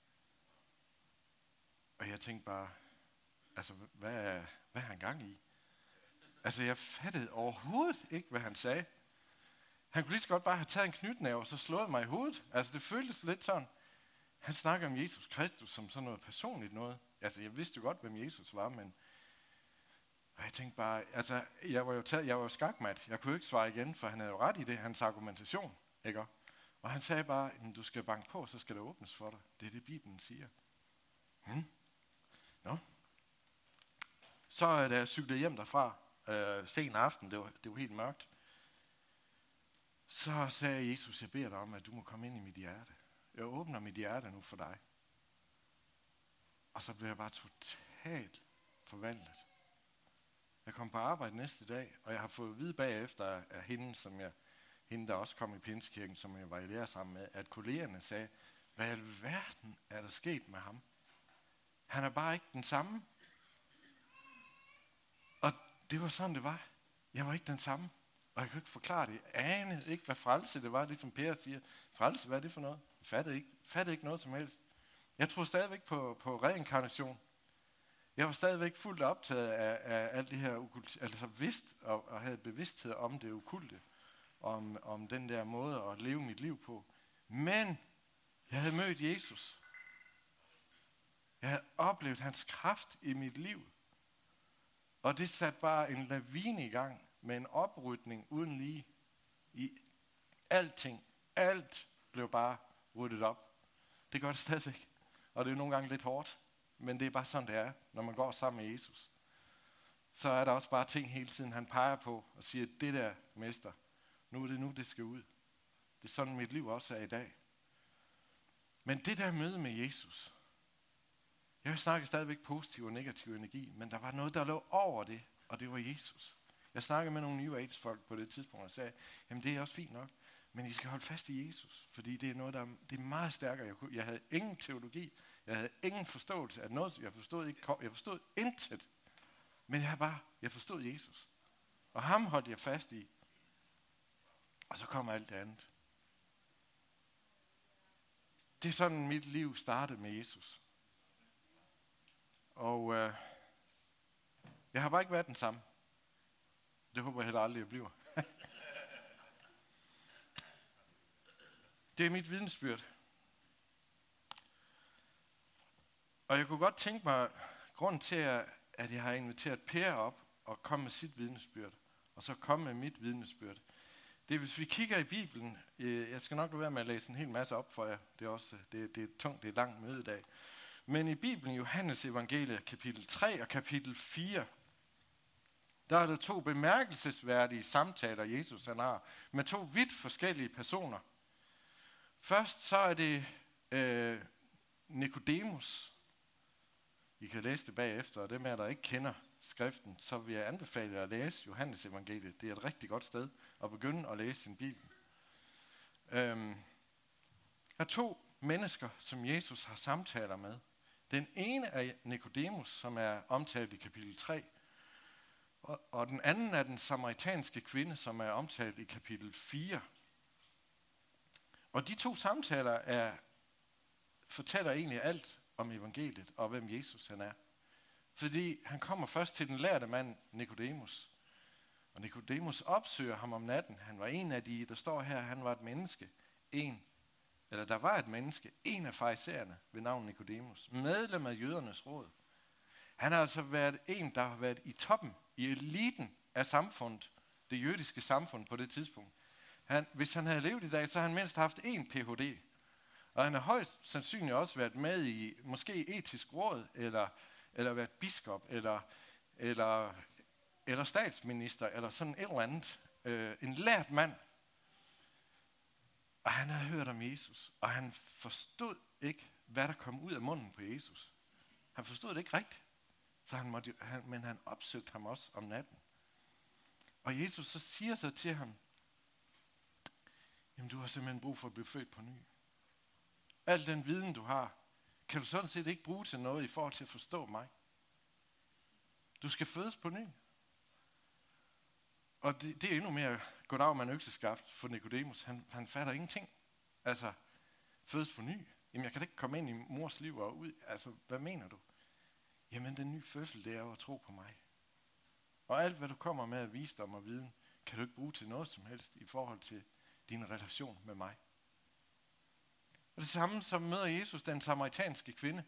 Og jeg tænkte bare, altså, hvad er, hvad er han gang i? Altså, jeg fattede overhovedet ikke, hvad han sagde. Han kunne lige så godt bare have taget en knytnæve og så slået mig i hovedet. Altså, det føltes lidt sådan. Han snakker om Jesus Kristus som sådan noget personligt noget. Altså, jeg vidste jo godt, hvem Jesus var, men... Og jeg tænkte bare, altså, jeg var jo, taget, jeg var jo skakmat. Jeg kunne jo ikke svare igen, for han havde jo ret i det, hans argumentation, ikke? Og han sagde bare, at du skal banke på, så skal det åbnes for dig. Det er det, Bibelen siger. Hmm. Nå. Så da jeg cyklede hjem derfra, øh, sen aften, det var, det var helt mørkt, så sagde Jesus, jeg beder dig om, at du må komme ind i mit hjerte. Jeg åbner mit hjerte nu for dig. Og så blev jeg bare totalt forvandlet. Jeg kom på arbejde næste dag, og jeg har fået at vide bagefter af hende, som jeg, hende der også kom i Pinsekirken, som jeg var i lære sammen med, at kollegerne sagde, hvad i alverden er der sket med ham? Han er bare ikke den samme. Og det var sådan, det var. Jeg var ikke den samme. Og jeg kunne ikke forklare det. Jeg anede ikke, hvad frelse det var, ligesom Per siger. Frelse, hvad er det for noget? Jeg fattede ikke, fattede ikke noget som helst. Jeg troede stadigvæk på, på reinkarnation. Jeg var stadigvæk fuldt optaget af, af alt det her okkulte, altså vidst og, og havde bevidsthed om det okkulte, om, om den der måde at leve mit liv på. Men jeg havde mødt Jesus. Jeg havde oplevet hans kraft i mit liv. Og det satte bare en lavine i gang med en oprydning uden lige i alting. Alt blev bare ryddet op. Det gør det stadigvæk. Og det er nogle gange lidt hårdt. Men det er bare sådan, det er, når man går sammen med Jesus. Så er der også bare ting hele tiden, han peger på og siger, det der, mester, nu er det nu, det skal ud. Det er sådan, mit liv også er i dag. Men det der møde med Jesus, jeg vil snakke stadigvæk positiv og negativ energi, men der var noget, der lå over det, og det var Jesus. Jeg snakkede med nogle New Age-folk på det tidspunkt, og sagde, jamen det er også fint nok, men I skal holde fast i Jesus, fordi det er noget, der er, det er meget stærkere. Jeg, kunne, jeg havde ingen teologi, jeg havde ingen forståelse af noget, jeg forstod ikke, jeg forstod intet, men jeg bare, jeg forstod Jesus. Og ham holdt jeg fast i. Og så kommer alt det andet. Det er sådan, mit liv startede med Jesus. Og øh, jeg har bare ikke været den samme. Det håber jeg heller aldrig, jeg bliver. Det er mit vidnesbyrd. Og jeg kunne godt tænke mig, grunden til, at jeg har inviteret Per op og komme med sit vidnesbyrd, og så komme med mit vidnesbyrd, det er, hvis vi kigger i Bibelen, jeg skal nok lade være med at læse en hel masse op for jer, det er også det, det er tungt, det er et langt møde i dag. Men i Bibelen, Johannes Evangeliet, kapitel tre og kapitel fire, der er der to bemærkelsesværdige samtaler, Jesus han har, med to vidt forskellige personer. Først så er det øh, Nikodemus. I kan læse det bagefter, og dem af jer, der ikke kender skriften, så vil jeg anbefale jer at læse Johannes Evangeliet. Det er et rigtig godt sted at begynde at læse sin Bibel. Øhm, der er to mennesker, som Jesus har samtaler med. Den ene er Nikodemus, som er omtalt i kapitel tre, og, og den anden er den samaritanske kvinde, som er omtalt i kapitel fire. Og de to samtaler er, fortæller egentlig alt om evangeliet og hvem Jesus han er. Fordi han kommer først til den lærde mand, Nikodemus. Og Nikodemus opsøger ham om natten. Han var en af de, der står her, han var et menneske. En, eller der var et menneske, en af farisæerne ved navn Nikodemus. Medlem af jødernes råd. Han har altså været en, der har været i toppen, i eliten af samfundet, det jødiske samfund på det tidspunkt. Han, hvis han havde levet i dag, så har han mindst haft en P H D. Og han har højst sandsynligt også været med i måske etisk råd, eller, eller været biskop, eller, eller, eller statsminister, eller sådan et eller andet. Øh, en lært mand. Og han havde hørt om Jesus, og han forstod ikke, hvad der kom ud af munden på Jesus. Han forstod det ikke rigtigt, så han måtte, han, men han opsøgte ham også om natten. Og Jesus så siger så til ham, jamen du har simpelthen brug for at blive født på ny. Al den viden du har, kan du sådan set ikke bruge til noget i forhold til at forstå mig. Du skal fødes på ny. Og det, det er endnu mere goddag med en økseskaft for Nikodemus. Han, han fatter ingenting. Altså, fødes på ny. Jamen jeg kan da ikke komme ind i mors liv og ud. Altså, hvad mener du? Jamen den nye fødsel, det er jo at tro på mig. Og alt hvad du kommer med af visdom og viden, kan du ikke bruge til noget som helst i forhold til din relation med mig. Og det samme som møder Jesus, den samaritanske kvinde.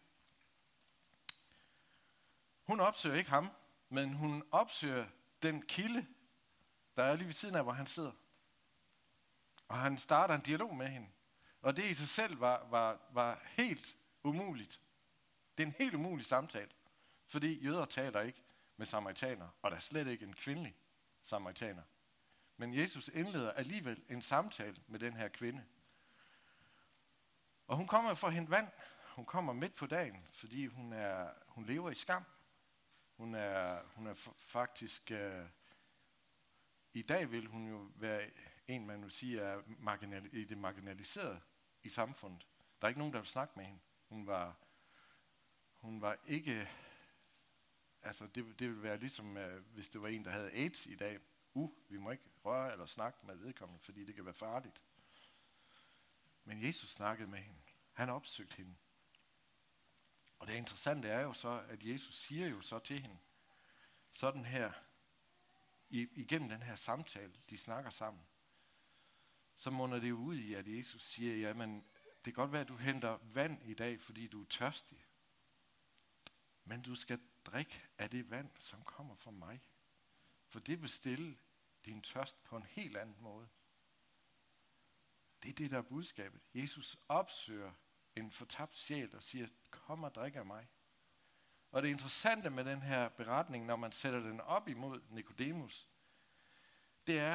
Hun opsøger ikke ham, men hun opsøger den kilde, der er lige ved siden af, hvor han sidder. Og han starter en dialog med hende. Og det i sig selv var, var, var helt umuligt. Det er en helt umulig samtale. Fordi jøder taler ikke med samaritaner, og der er slet ikke en kvindelig samaritaner. Men Jesus indleder alligevel en samtale med den her kvinde. Og hun kommer for at hente vand. Hun kommer midt på dagen, fordi hun, er, hun lever i skam. Hun er, hun er faktisk... Øh, I dag vil hun jo være en, man vil sige, er marginal, i det marginaliserede i samfundet. Der er ikke nogen, der vil snakke med hende. Hun var, hun var ikke... Altså, det, det ville være ligesom, øh, hvis det var en, der havde AIDS i dag. Uh, vi må ikke røre eller snakke med vedkommende, fordi det kan være farligt. Men Jesus snakkede med hende. Han opsøgte hende. Og det interessante er jo så, at Jesus siger jo så til hende, sådan her, i, igennem den her samtale, de snakker sammen, så munder det jo ud i, at Jesus siger, jamen, det kan godt være, at du henter vand i dag, fordi du er tørstig. Men du skal drikke af det vand, som kommer fra mig. For det vil stille din tørst på en helt anden måde. Det er det, der er budskabet. Jesus opsøger en fortabt sjæl og siger, kom og drik af mig. Og det interessante med den her beretning, når man sætter den op imod Nikodemus, det er,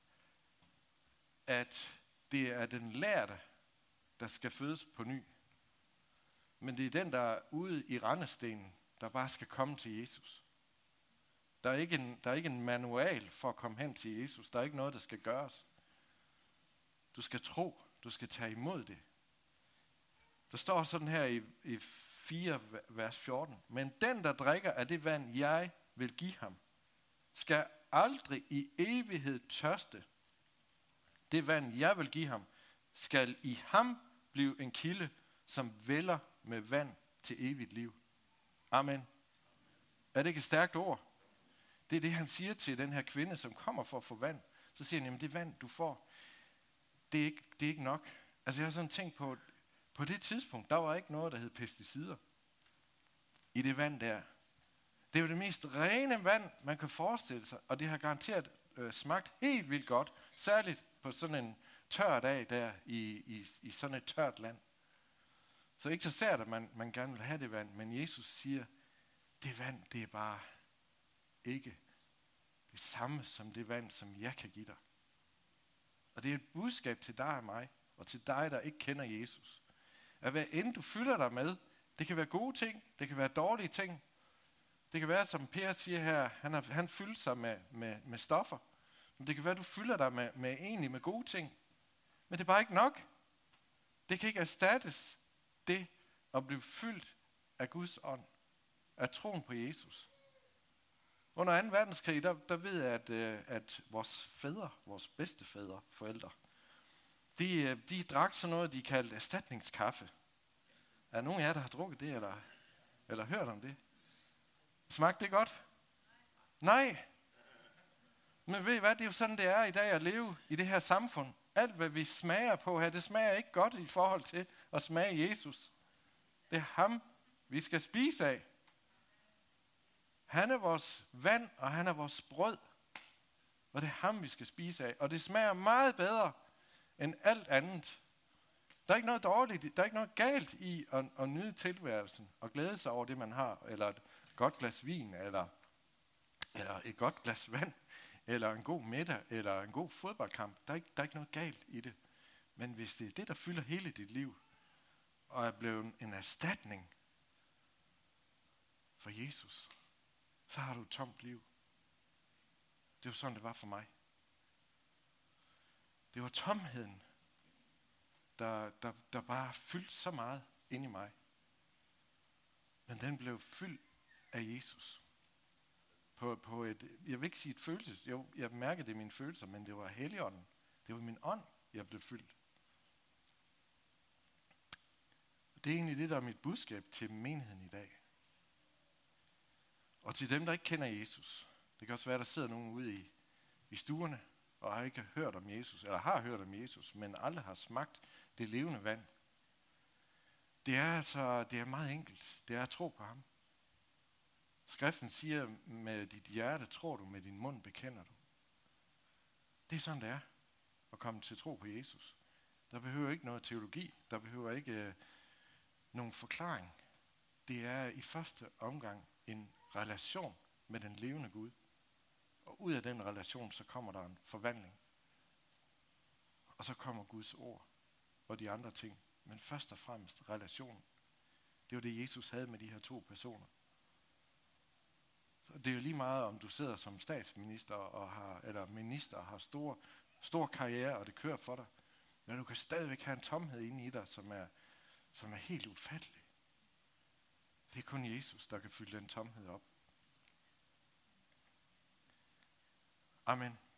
at det er den lærde, der skal fødes på ny. Men det er den, der er ude i rendestenen, der bare skal komme til Jesus. Der er ikke en, der er ikke en manual for at komme hen til Jesus. Der er ikke noget, der skal gøres. Du skal tro. Du skal tage imod det. Der står sådan her i, i fire vers fjorten. Men den, der drikker af det vand, jeg vil give ham, skal aldrig i evighed tørste. Det vand, jeg vil give ham, skal i ham blive en kilde, som vælder med vand til evigt liv. Amen. Er det ikke et stærkt ord? Det er det, han siger til den her kvinde, som kommer for at få vand. Så siger han, jamen det vand, du får, det er ikke, det er ikke nok. Altså jeg har sådan tænkt på, på det tidspunkt, der var ikke noget, der hed pesticider i det vand der. Det er jo det mest rene vand, man kan forestille sig, og det har garanteret øh, smagt helt vildt godt, særligt på sådan en tør dag der i, i, i sådan et tørt land. Så ikke så sært, at man, man gerne vil have det vand, men Jesus siger, det vand, det er bare ikke det samme som det vand, som jeg kan give dig. Og det er et budskab til dig og mig, og til dig, der ikke kender Jesus. At hvad end du fylder dig med, det kan være gode ting, det kan være dårlige ting. Det kan være, som Per siger her, han, har, han fyldt sig med, med, med stoffer. Men det kan være, at du fylder dig med, med egentlig med gode ting. Men det er bare ikke nok. Det kan ikke erstattes, det at blive fyldt af Guds ånd, af troen på Jesus. Under anden verdenskrig, der, der ved jeg, at, at vores fædre, vores bedstefædre, forældre, de, de drak sådan noget, de kaldte erstatningskaffe. Er der nogen af jer, der har drukket det, eller, eller hørt om det? Smagte det godt? Nej. Men ved I hvad, det er jo sådan, det er i dag at leve i det her samfund. Alt, hvad vi smager på her, det smager ikke godt i forhold til at smage Jesus. Det er ham, vi skal spise af. Han er vores vand, og han er vores brød. Og det er ham, vi skal spise af. Og det smager meget bedre end alt andet. Der er ikke noget dårligt, der er ikke noget galt i at, at nyde tilværelsen og glæde sig over det, man har. Eller et godt glas vin, eller, eller et godt glas vand, eller en god middag, eller en god fodboldkamp. Der er, ikke, der er ikke noget galt i det. Men hvis det er det, der fylder hele dit liv, og er blevet en erstatning for Jesus, så har du et tomt liv. Det var sådan, det var for mig. Det var tomheden, der, der, der bare fyldte så meget ind i mig. Men den blev fyldt af Jesus. På, på et, jeg vil ikke sige et følelse, jo, jeg mærkede det i mine følelser, men det var Helligånden. Det var min ånd, jeg blev fyldt. Det er egentlig det, der er mit budskab til menigheden i dag. Og til dem, der ikke kender Jesus. Det kan også være, der sidder nogen ude i, i stuerne, og har ikke hørt om Jesus, eller har hørt om Jesus, men aldrig har smagt det levende vand. Det er altså, det er meget enkelt. Det er at tro på ham. Skriften siger, med dit hjerte tror du, med din mund bekender du. Det er sådan, det er at komme til tro på Jesus. Der behøver ikke noget teologi. Der behøver ikke øh, nogen forklaring. Det er i første omgang en relation med den levende Gud. Og ud af den relation, så kommer der en forvandling. Og så kommer Guds ord og de andre ting. Men først og fremmest relationen. Det var det, Jesus havde med de her to personer. Så det er jo lige meget, om du sidder som statsminister og har, eller minister og har stor, stor karriere, og det kører for dig. Men du kan stadigvæk have en tomhed inde i dig, som er, som er helt ufattelig. Det er kun Jesus, der kan fylde den tomhed op. Amen.